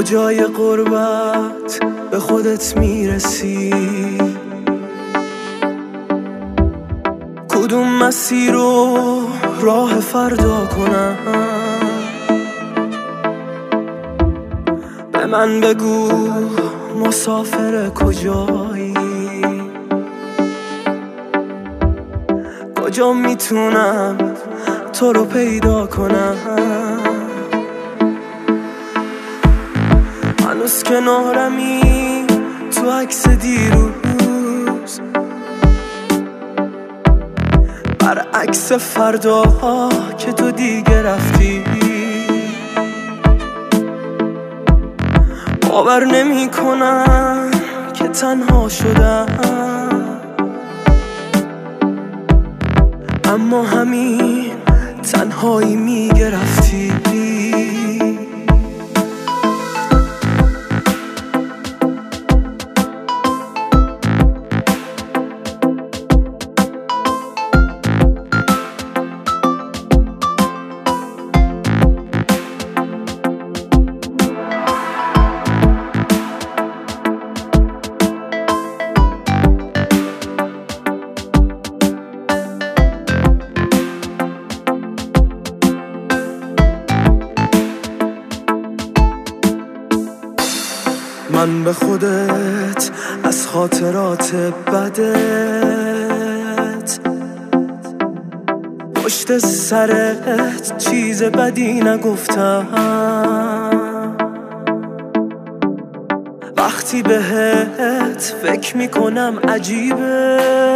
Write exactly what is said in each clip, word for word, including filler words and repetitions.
کجای غربت به خودت میرسی؟ کدوم مسیر رو راه فردا کنم؟ به من بگو مسافر کجایی؟ کجا میتونم تو رو پیدا کنم؟ هنوز کنارمی تو عکس دیروز، برعکس فردا که تو دیگه رفتی. باور نمی کنم که تنها شدم، اما همین تنهایی میگرفتی. من به خودت از خاطرات بدت پشت سرت چیز بدی نگفتم. وقتی بهت فکر میکنم عجیبه،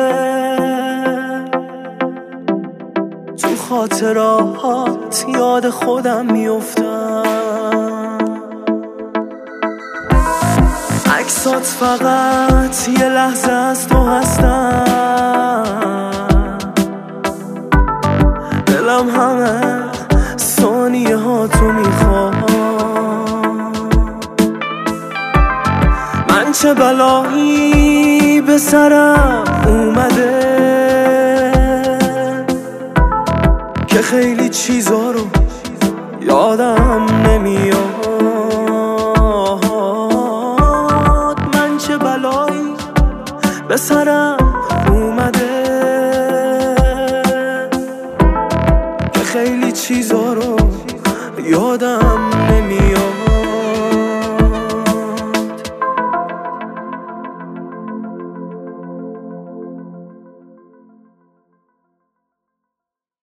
تو خاطرات یاد خودم میافتم. عکسات فقط یه لحظه از تو هستن، دلم همه ثانیه ها تو میخوام. من چه بلایی به سرم اومده که خیلی چیزا رو یادم نمیاد. به سرم اومده که خیلی چیزا رو یادم نمیاد.